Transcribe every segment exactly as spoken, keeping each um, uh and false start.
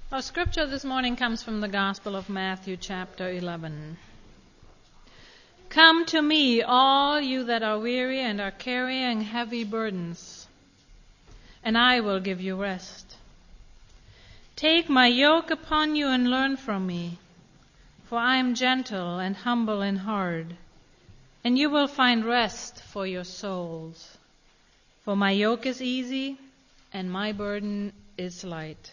Our scripture this morning comes from the Gospel of Matthew, chapter eleven. Come to me, all you that are weary and are carrying heavy burdens, and I will give you rest. Take my yoke upon you and learn from me, for I am gentle and humble in heart, and you will find rest for your souls. For my yoke is easy and my burden is light.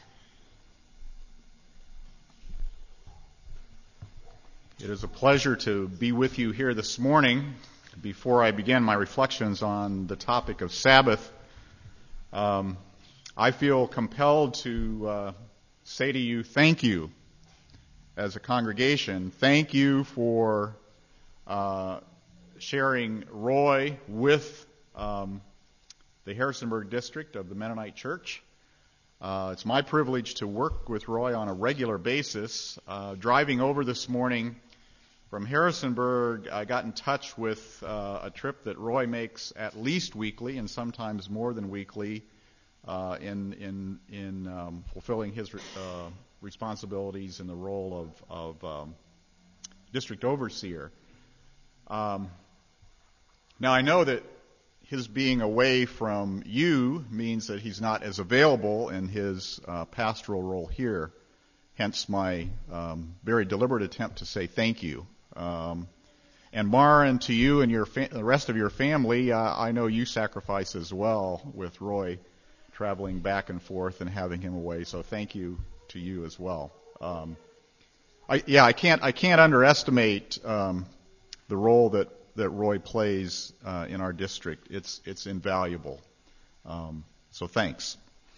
It is a pleasure to be with you here this morning. Before I begin my reflections on the topic of Sabbath, um, I feel compelled to uh, say to you, thank you as a congregation. Thank you for uh, sharing Roy with um, the Harrisonburg district of the Mennonite Church. Uh, it's my privilege to work with Roy on a regular basis. Uh, driving over this morning from Harrisonburg, I got in touch with uh, a trip that Roy makes at least weekly and sometimes more than weekly uh, in in in um, fulfilling his uh, responsibilities in the role of, of um, district overseer. Um, now I know that his being away from you means that he's not as available in his uh, pastoral role here, hence my um, very deliberate attempt to say thank you. Um, and Maren, to you and your fa- the rest of your family, uh, I know you sacrifice as well with Roy traveling back and forth and having him away, so thank you to you as well. Um, I, yeah, I can't I can't underestimate um, the role that that Roy plays uh, in our district. It's it's invaluable. Um, so thanks.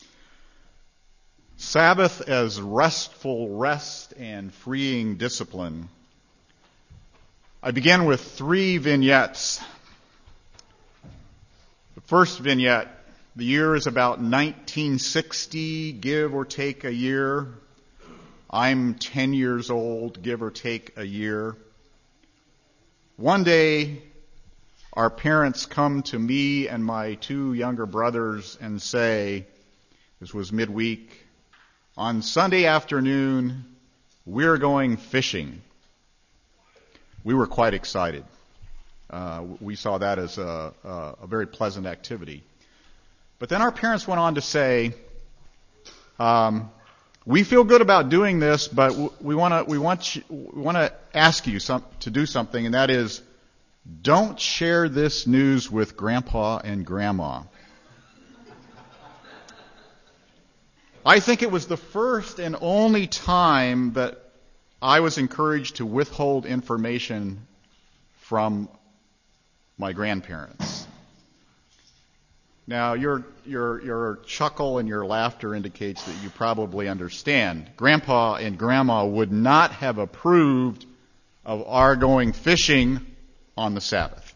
Sabbath as restful rest and freeing discipline. I begin with three vignettes. The first vignette, the year is about nineteen sixty, give or take a year. I'm ten years old, give or take a year. One day, our parents come to me and my two younger brothers and say, this was midweek, on Sunday afternoon, we're going fishing. We were quite excited. Uh, we saw that as a, a, a very pleasant activity. But then our parents went on to say, um, we feel good about doing this, but we want to we want you, we want to ask you some, to do something, and that is, don't share this news with Grandpa and Grandma. I think it was the first and only time that I was encouraged to withhold information from my grandparents. Now, your your your chuckle and your laughter indicates that you probably understand. Grandpa and Grandma would not have approved of our going fishing on the Sabbath.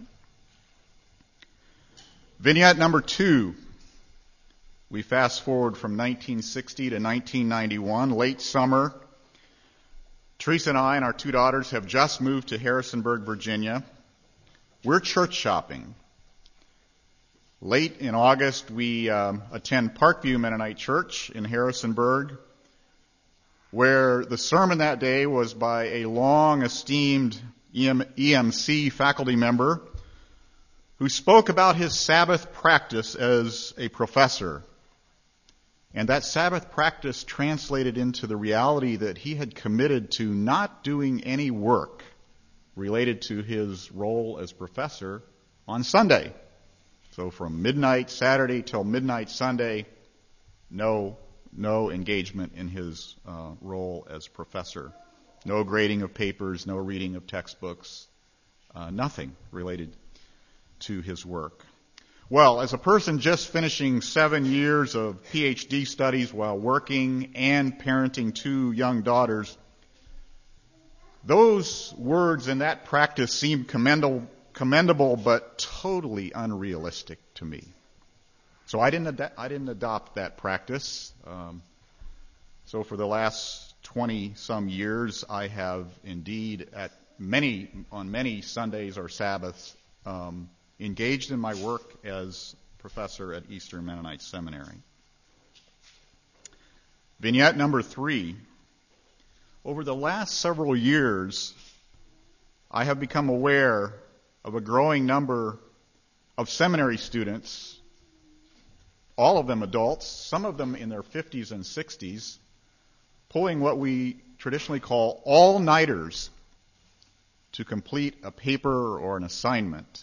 Vignette number two. We fast forward from nineteen sixty to nineteen ninety-one, late summer. Teresa and I and our two daughters have just moved to Harrisonburg, Virginia. We're church shopping. Late in August, we um, attend Parkview Mennonite Church in Harrisonburg, where the sermon that day was by a long-esteemed E M C faculty member who spoke about his Sabbath practice as a professor. And that Sabbath practice translated into the reality that he had committed to not doing any work related to his role as professor on Sunday. So from midnight Saturday till midnight Sunday, no no engagement in his uh, role as professor. No grading of papers, no reading of textbooks, uh, nothing related to his work. Well, as a person just finishing seven years of P H D studies while working and parenting two young daughters, those words and that practice seem commendable, commendable but totally unrealistic to me. So I didn't ad- I didn't adopt that practice. Um, so for the last twenty some years, I have indeed at many on many Sundays or Sabbaths um, engaged in my work as professor at Eastern Mennonite Seminary. Vignette number three. Over the last several years, I have become aware of a growing number of seminary students, all of them adults, some of them in their fifties and sixties, pulling what we traditionally call all-nighters to complete a paper or an assignment.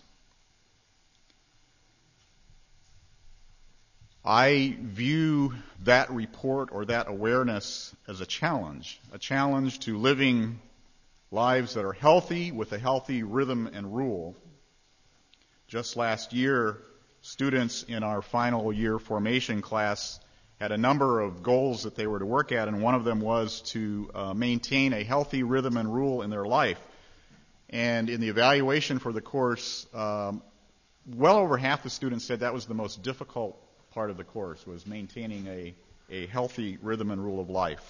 I view that report or that awareness as a challenge, a challenge to living lives that are healthy with a healthy rhythm and rule. Just last year, students in our final year formation class had a number of goals that they were to work at, and one of them was to uh, maintain a healthy rhythm and rule in their life. And in the evaluation for the course, um, well over half the students said that was the most difficult part of the course, was maintaining a, a healthy rhythm and rule of life.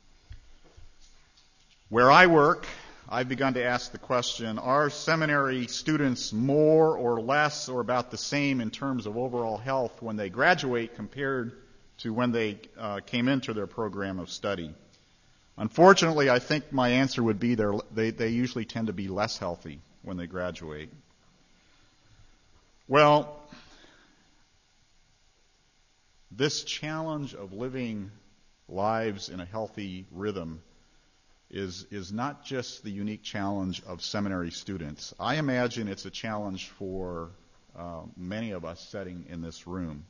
Where I work, I've begun to ask the question, are seminary students more or less or about the same in terms of overall health when they graduate compared to when they uh, came into their program of study? Unfortunately, I think my answer would be they they usually tend to be less healthy when they graduate. Well, this challenge of living lives in a healthy rhythm is is not just the unique challenge of seminary students. I imagine it's a challenge for uh, many of us sitting in this room.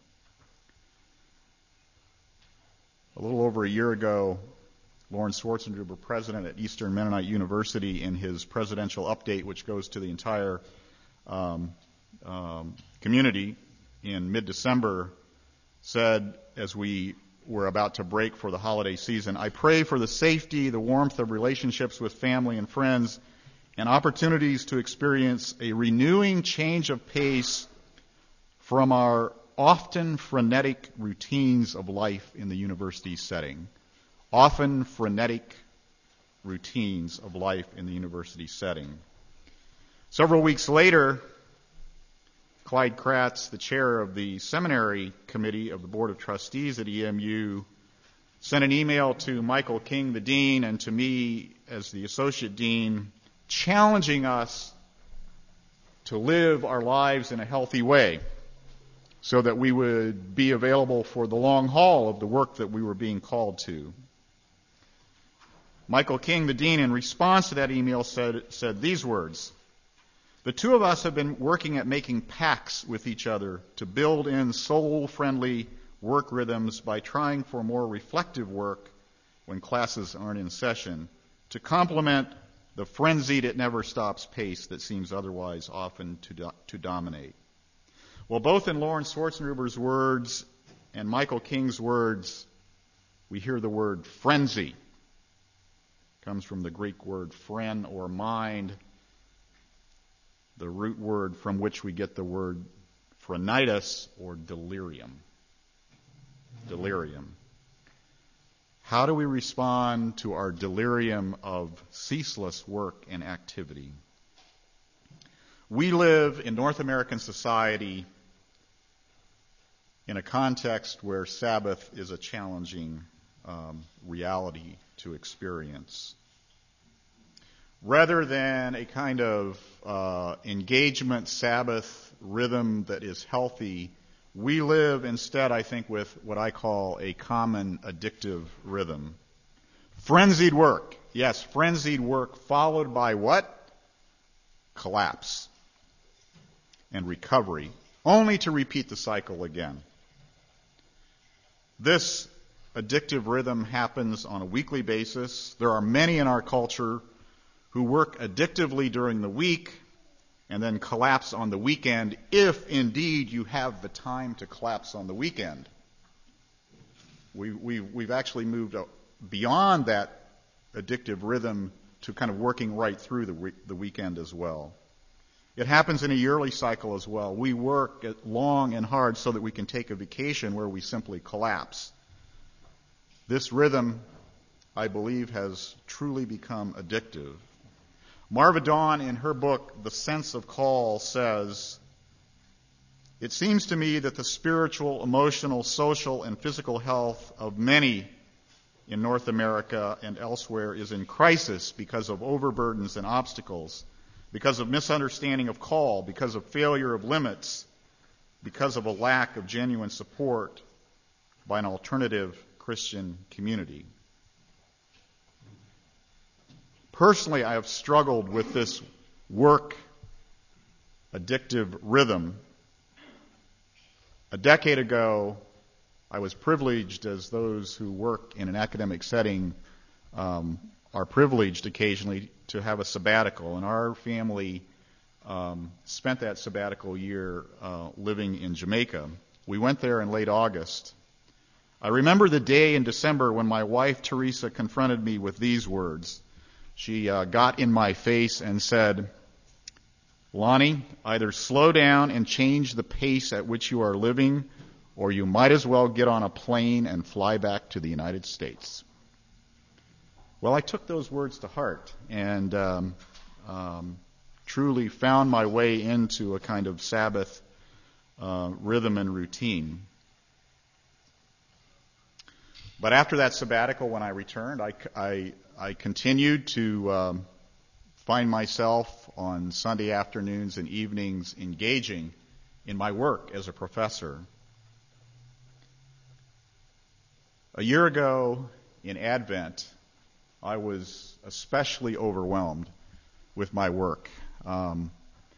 A little over a year ago, Lawrence Schwartzendruber, president at Eastern Mennonite University, in his presidential update, which goes to the entire um, um, community in mid-December, said, as we were about to break for the holiday season, I pray for the safety, the warmth of relationships with family and friends, and opportunities to experience a renewing change of pace from our often frenetic routines of life in the university setting. Often frenetic routines of life in the university setting. Several weeks later, Clyde Kratz, the chair of the seminary committee of the Board of Trustees at E M U, sent an email to Michael King, the dean, and to me as the associate dean, challenging us to live our lives in a healthy way so that we would be available for the long haul of the work that we were being called to. Michael King, the dean, in response to that email said, said these words, "The two of us have been working at making pacts with each other to build in soul-friendly work rhythms by trying for more reflective work when classes aren't in session to complement the frenzied it-never-stops pace that seems otherwise often to, do, to dominate." Well, both in Lawrence Schwartzendruber's words and Michael King's words, we hear the word frenzy. It comes from the Greek word phren, or mind, the root word from which we get the word phrenitis, or delirium. Delirium. How do we respond to our delirium of ceaseless work and activity? We live in North American society in a context where Sabbath is a challenging um, reality to experience. Rather than a kind of uh, engagement Sabbath rhythm that is healthy, we live instead, I think, with what I call a common addictive rhythm. Frenzied work. Yes, frenzied work followed by what? Collapse and recovery, only to repeat the cycle again. This addictive rhythm happens on a weekly basis. There are many in our culture who work addictively during the week and then collapse on the weekend, if indeed you have the time to collapse on the weekend. We, we, we've actually moved beyond that addictive rhythm to kind of working right through the, week, the weekend as well. It happens in a yearly cycle as well. We work long and hard so that we can take a vacation where we simply collapse. This rhythm, I believe, has truly become addictive. Marva Dawn, in her book, The Sense of Call, says, "It seems to me that the spiritual, emotional, social, and physical health of many in North America and elsewhere is in crisis because of overburdens and obstacles, because of misunderstanding of call, because of failure of limits, because of a lack of genuine support by an alternative Christian community. Personally, I have struggled with this work addictive rhythm. A decade ago, I was privileged, as those who work in an academic setting um, are privileged occasionally, to have a sabbatical. And our family um, spent that sabbatical year uh, living in Jamaica. We went there in late August. I remember the day in December when my wife, Teresa, confronted me with these words. She uh, got in my face and said, "Lonnie, either slow down and change the pace at which you are living, or you might as well get on a plane and fly back to the United States." Well, I took those words to heart and um, um, truly found my way into a kind of Sabbath uh, rhythm and routine. But after that sabbatical, when I returned, I, I, I continued to um, find myself on Sunday afternoons and evenings engaging in my work as a professor. A year ago in Advent, I was especially overwhelmed with my work. Um,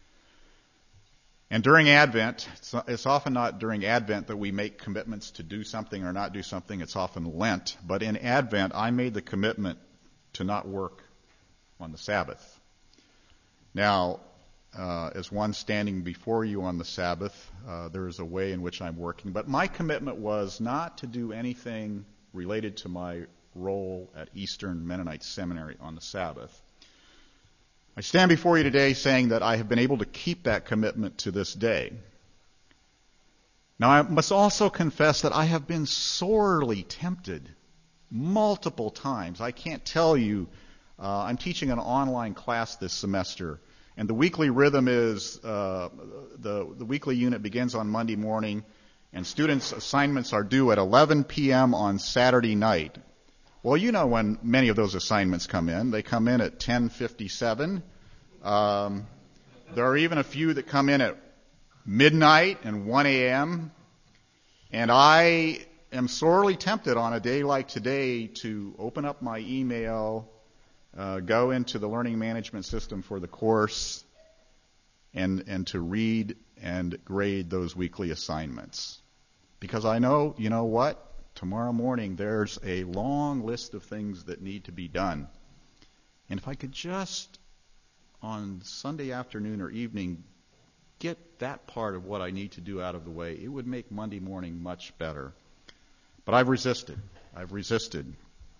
and during Advent, it's, it's often not during Advent that we make commitments to do something or not do something. It's often Lent. But in Advent, I made the commitment to not work on the Sabbath. Now, uh, as one standing before you on the Sabbath, uh, there is a way in which I'm working. But my commitment was not to do anything related to my role at Eastern Mennonite Seminary on the Sabbath. I stand before you today saying that I have been able to keep that commitment to this day. Now, I must also confess that I have been sorely tempted multiple times. I can't tell you. Uh, I'm teaching an online class this semester, and the weekly rhythm is uh, the, the weekly unit begins on Monday morning, and students' assignments are due at eleven p.m. on Saturday night. Well, you know when many of those assignments come in. They come in at ten fifty-seven. Um, there are even a few that come in at midnight and one a.m. And I am sorely tempted on a day like today to open up my email, uh, go into the learning management system for the course, and, and to read and grade those weekly assignments. Because I know, you know what? Tomorrow morning there's a long list of things that need to be done. And if I could just, on Sunday afternoon or evening, get that part of what I need to do out of the way, it would make Monday morning much better. But I've resisted. I've resisted.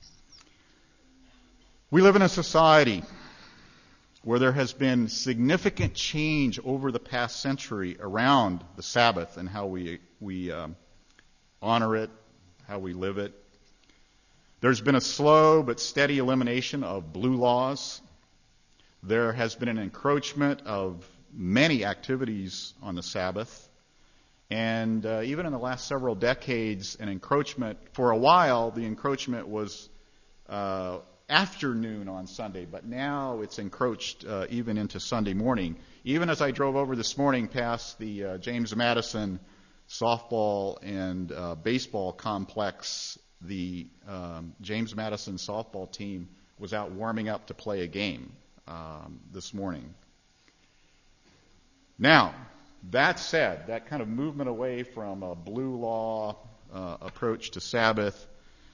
We live in a society where there has been significant change over the past century around the Sabbath and how we we um, honor it, how we live it. There's been a slow but steady elimination of blue laws. There has been an encroachment of many activities on the Sabbath. And uh, even in the last several decades, an encroachment, for a while, the encroachment was uh, afternoon on Sunday, but now it's encroached uh, even into Sunday morning. Even as I drove over this morning past the uh, James Madison softball and uh, baseball complex, the um, James Madison softball team was out warming up to play a game um, this morning. Now, that said, that kind of movement away from a blue law uh, approach to Sabbath,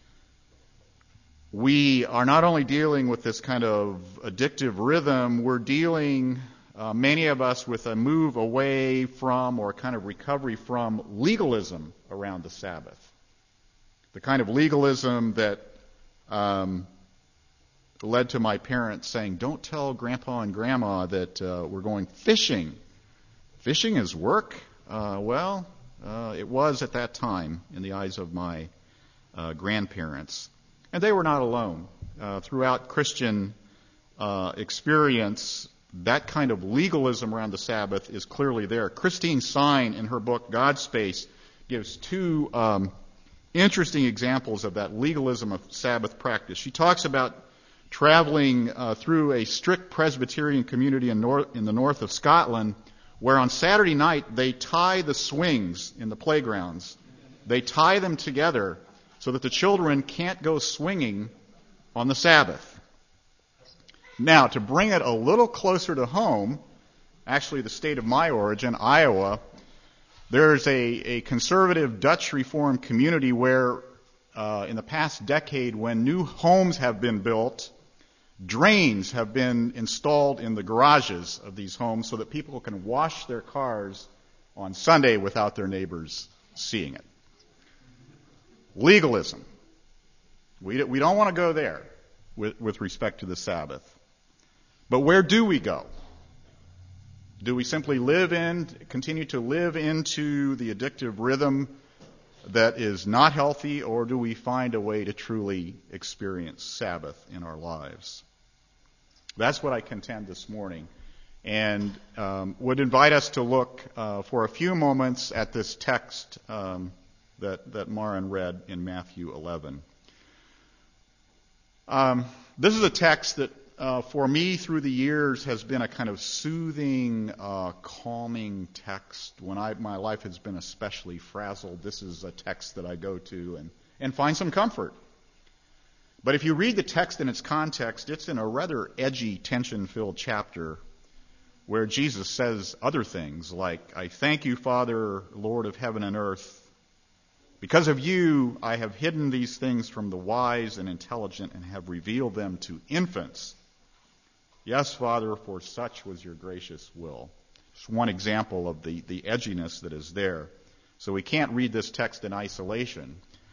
we are not only dealing with this kind of addictive rhythm, we're dealing, uh, many of us, with a move away from or kind of recovery from legalism around the Sabbath. The kind of legalism that um, led to my parents saying, "Don't tell Grandpa and Grandma that uh, we're going fishing." Fishing is work? Uh, well, uh, it was at that time in the eyes of my uh, grandparents. And they were not alone. Uh, throughout Christian uh, experience, that kind of legalism around the Sabbath is clearly there. Christine Sign, in her book God Space, gives two um, interesting examples of that legalism of Sabbath practice. She talks about traveling uh, through a strict Presbyterian community in, north, in the north of Scotland, where on Saturday night they tie the swings in the playgrounds. They tie them together so that the children can't go swinging on the Sabbath. Now, to bring it a little closer to home, actually the state of my origin, Iowa, there's a, a conservative Dutch Reformed community where uh, in the past decade, when new homes have been built, drains have been installed in the garages of these homes so that people can wash their cars on Sunday without their neighbors seeing it. Legalism. We, we don't want to go there with, with respect to the Sabbath. But where do we go? Do we simply live in, continue to live into the addictive rhythm that is not healthy, or do we find a way to truly experience Sabbath in our lives? That's what I contend this morning, and um, would invite us to look uh, for a few moments at this text um, that, that Maren read in Matthew eleven. Um, this is a text that Uh, for me, through the years, has been a kind of soothing, uh, calming text. When I, my life has been especially frazzled, this is a text that I go to and, and find some comfort. But if you read the text in its context, it's in a rather edgy, tension-filled chapter where Jesus says other things like, I thank you, Father, Lord of heaven and earth. Because of you, I have hidden these things from the wise and intelligent and have revealed them to infants. Yes, Father, for such was your gracious will. Just one example of the, the edginess that is there. So we can't read this text in isolation.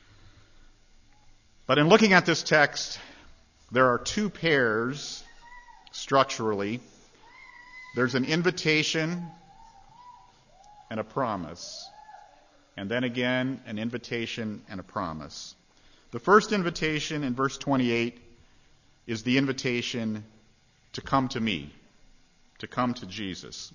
But in looking at this text, there are two pairs structurally. There's an invitation and a promise. And then again, an invitation and a promise. The first invitation in verse twenty-eight is the invitation to come to me, to come to Jesus.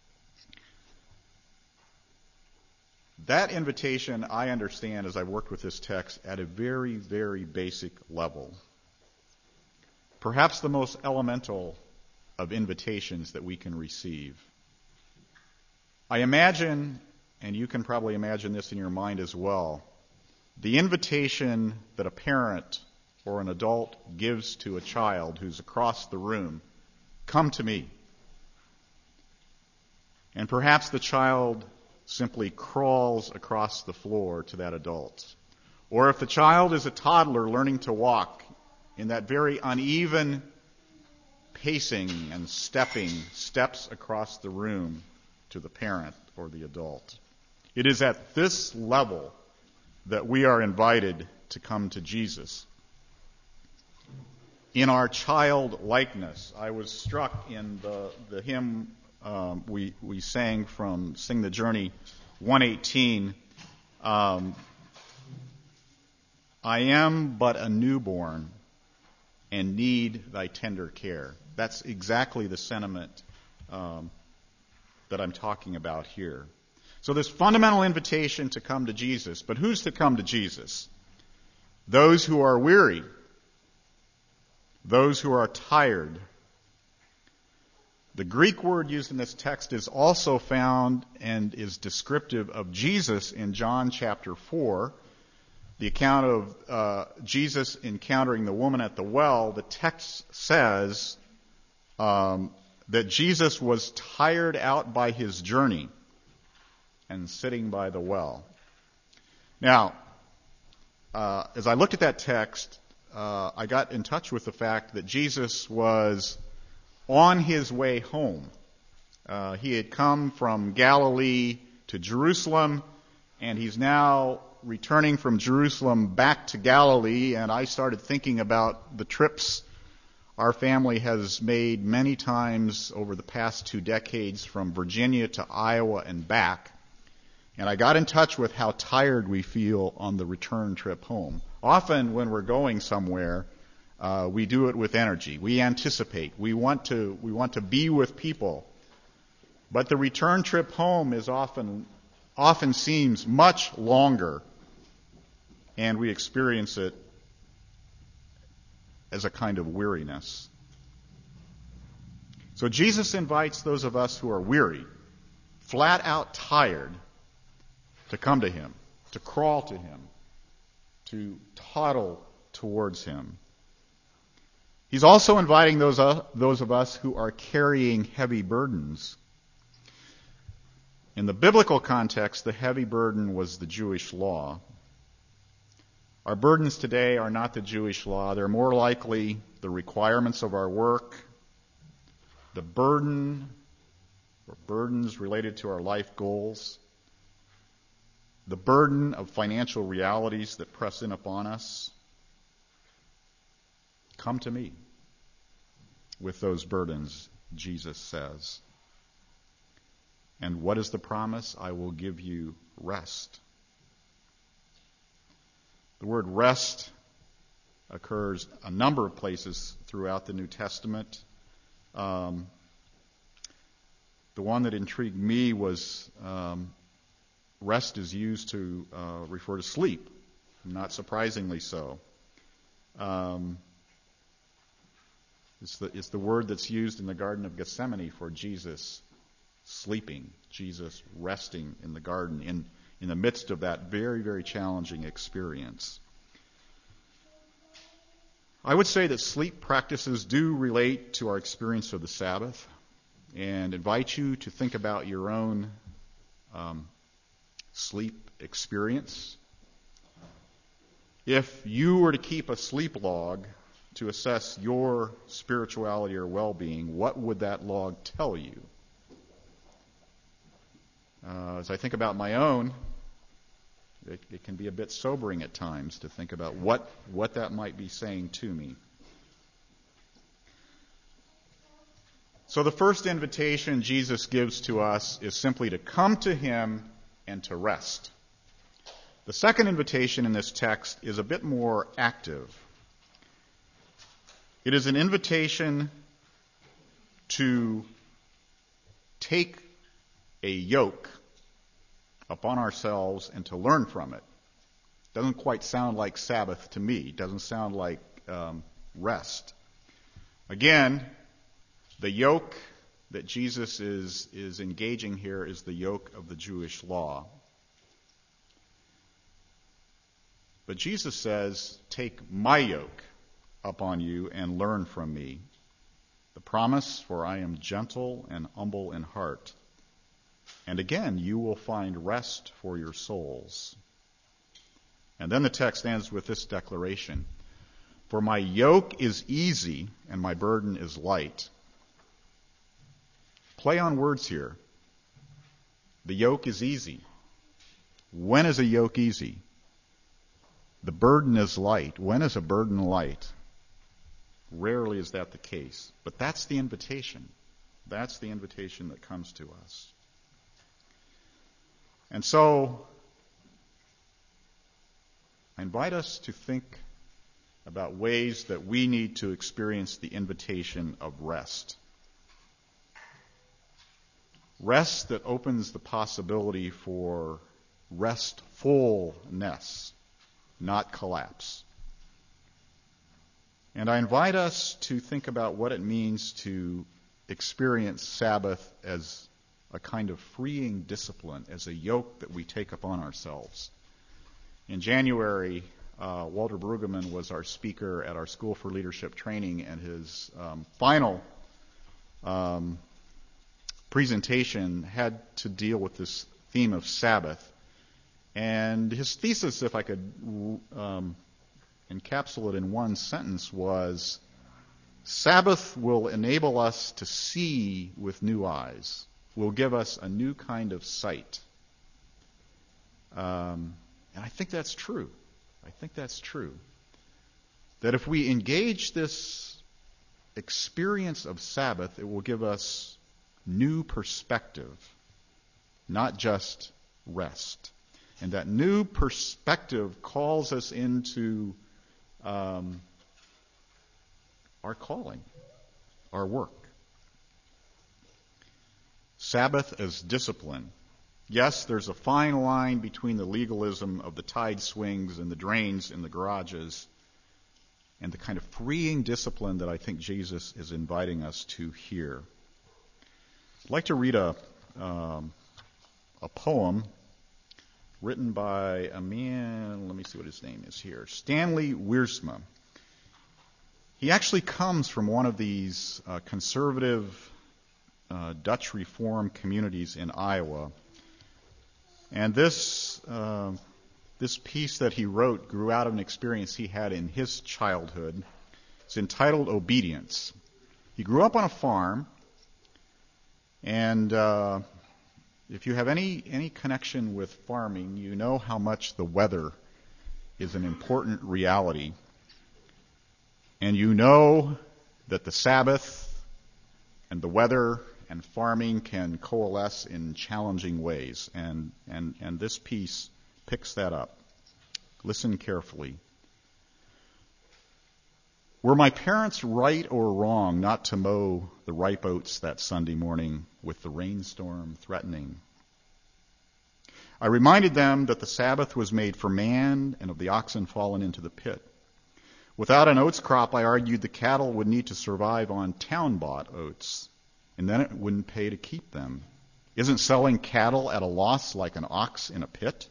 That invitation, I understand, as I've worked with this text, at a very, very basic level. Perhaps the most elemental of invitations that we can receive. I imagine, and you can probably imagine this in your mind as well, the invitation that a parent or an adult gives to a child who's across the room, come to me. And perhaps the child simply crawls across the floor to that adult. Or if the child is a toddler learning to walk, in that very uneven pacing and stepping, steps across the room to the parent or the adult. It is at this level that we are invited to come to Jesus. In our childlikeness, I was struck in the, the hymn um, we, we sang from Sing the Journey one eighteen, um, I am but a newborn and need thy tender care. That's exactly the sentiment um, that I'm talking about here. So this fundamental invitation to come to Jesus, but who's to come to Jesus? Those who are weary, those who are tired. The Greek word used in this text is also found and is descriptive of Jesus in John chapter four. The account of uh, Jesus encountering the woman at the well, the text says um, that Jesus was tired out by his journey and sitting by the well. Now, uh, as I looked at that text, uh, I got in touch with the fact that Jesus was on his way home. Uh, he had come from Galilee to Jerusalem, and he's now returning from Jerusalem back to Galilee, and I started thinking about the trips our family has made many times over the past two decades from Virginia to Iowa and back. And I got in touch with how tired we feel on the return trip home. Often when we're going somewhere, uh, we do it with energy. We anticipate. We want to, we want to be with people. But the return trip home is often, often seems much longer and we experience it as a kind of weariness. So Jesus invites those of us who are weary, flat out tired, to come to him, to crawl to him, to toddle towards him. He's also inviting those, uh, those of us who are carrying heavy burdens. In the biblical context, the heavy burden was the Jewish law. Our burdens today are not the Jewish law. They're more likely the requirements of our work, the burden or burdens related to our life goals, the burden of financial realities that press in upon us. Come to me with those burdens, Jesus says. And what is the promise? I will give you rest. The word rest occurs a number of places throughout the New Testament. Um, the one that intrigued me was um, rest is used to uh, refer to sleep, not surprisingly so. Um, It's the, it's the word that's used in the Garden of Gethsemane for Jesus sleeping, Jesus resting in the garden in, in the midst of that very, very challenging experience. I would say that sleep practices do relate to our experience of the Sabbath and invite you to think about your own um, sleep experience. If you were to keep a sleep log to assess your spirituality or well-being, what would that log tell you? Uh, as I think about my own, it, it can be a bit sobering at times to think about what, what that might be saying to me. So the first invitation Jesus gives to us is simply to come to him and to rest. The second invitation in this text is a bit more active. It is an invitation to take a yoke upon ourselves and to learn from it. Doesn't quite sound like Sabbath to me. Doesn't sound like um, rest. Again, the yoke that Jesus is, is engaging here is the yoke of the Jewish law. But Jesus says, take my yoke upon you and learn from me. The promise, for I am gentle and humble in heart. And again, you will find rest for your souls. And then the text ends with this declaration. For my yoke is easy and my burden is light. Play on words here. The yoke is easy. When is a yoke easy? The burden is light. When is a burden light? Rarely is that the case. But that's the invitation. That's the invitation that comes to us. And so, I invite us to think about ways that we need to experience the invitation of rest. Rest that opens the possibility for restfulness, not collapse. And I invite us to think about what it means to experience Sabbath as a kind of freeing discipline, as a yoke that we take upon ourselves. In January, uh, Walter Brueggemann was our speaker at our School for Leadership Training, and his um, final um, presentation had to deal with this theme of Sabbath. And his thesis, if I could um, encapsulate it in one sentence, was Sabbath will enable us to see with new eyes, will give us a new kind of sight. Um, and I think that's true. I think that's true. That if we engage this experience of Sabbath, it will give us new perspective, not just rest. And that new perspective calls us into um, our calling, our work. Sabbath as discipline, Yes, there's a fine line between the legalism of the tide swings and the drains in the garages and the kind of freeing discipline that I think Jesus is inviting us to here. I'd like to read a um, a poem written by a man, let me see what his name is here, Stanley Wiersma. He actually comes from one of these uh, conservative uh, Dutch Reform communities in Iowa. And this uh, this piece that he wrote grew out of an experience he had in his childhood. It's entitled Obedience. He grew up on a farm, and uh, if you have any any connection with farming, you know how much the weather is an important reality. And you know that the Sabbath and the weather and farming can coalesce in challenging ways. And, and, and this piece picks that up. Listen carefully. Were my parents right or wrong not to mow the ripe oats that Sunday morning with the rainstorm threatening? I reminded them that the Sabbath was made for man and of the oxen fallen into the pit. Without an oats crop, I argued the cattle would need to survive on town-bought oats, and then it wouldn't pay to keep them. Isn't selling cattle at a loss like an ox in a pit?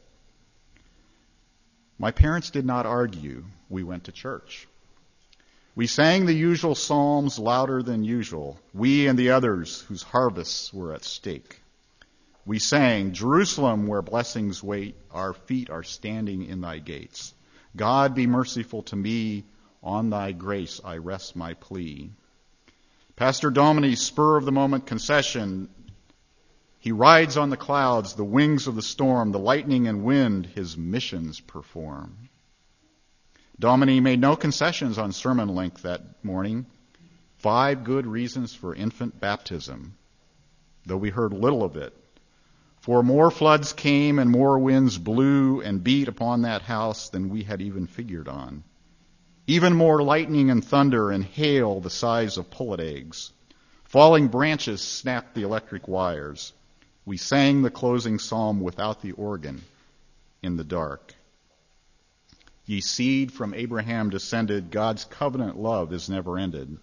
My parents did not argue. We went to church. We sang the usual psalms louder than usual, we and the others whose harvests were at stake. We sang, Jerusalem, where blessings wait, our feet are standing in thy gates. God be merciful to me, on thy grace I rest my plea. Pastor Domini's spur-of-the-moment concession, he rides on the clouds, the wings of the storm, the lightning and wind, his missions perform. Domini made no concessions on sermon length that morning. Five good reasons for infant baptism, though we heard little of it. For more floods came and more winds blew and beat upon that house than we had even figured on. Even more lightning and thunder and hail the size of pullet eggs. Falling branches snapped the electric wires. We sang the closing psalm without the organ in the dark. Ye seed from Abraham descended, God's covenant love is never ended.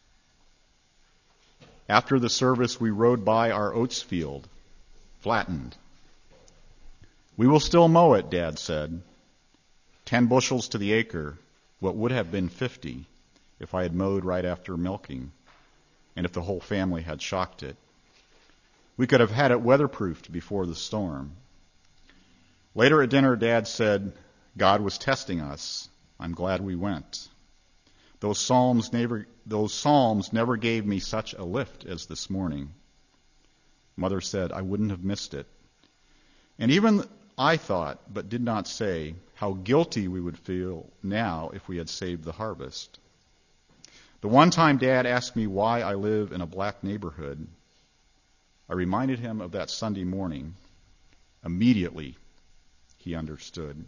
After the service, we rode by our oats field, flattened. We will still mow it, Dad said. Ten bushels to the acre, what would have been fifty if I had mowed right after milking, and if the whole family had shocked it. We could have had it weatherproofed before the storm. Later at dinner, Dad said, God was testing us. I'm glad we went. Those psalms never, those psalms never gave me such a lift as this morning. Mother said I wouldn't have missed it. And even I thought, but did not say, how guilty we would feel now if we had saved the harvest. The one time Dad asked me why I live in a black neighborhood, I reminded him of that Sunday morning. Immediately, he understood.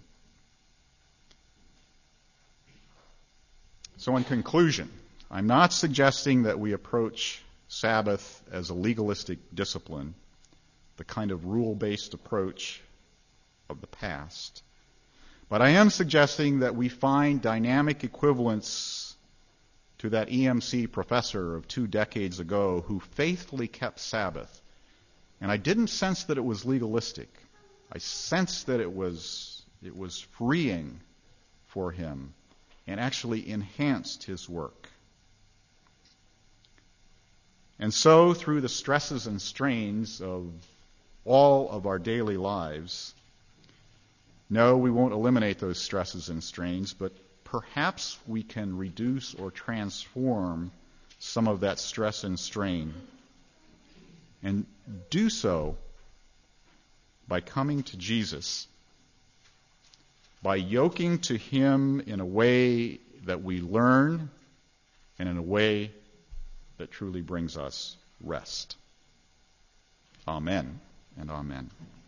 So in conclusion, I'm not suggesting that we approach Sabbath as a legalistic discipline, the kind of rule-based approach of the past. But I am suggesting that we find dynamic equivalents to that E M C professor of two decades ago who faithfully kept Sabbath. And I didn't sense that it was legalistic. I sensed that it was it was freeing for him and actually enhanced his work. And so, through the stresses and strains of all of our daily lives, no, we won't eliminate those stresses and strains, but perhaps we can reduce or transform some of that stress and strain. And do so by coming to Jesus, by yoking to him in a way that we learn and in a way that truly brings us rest. Amen and amen.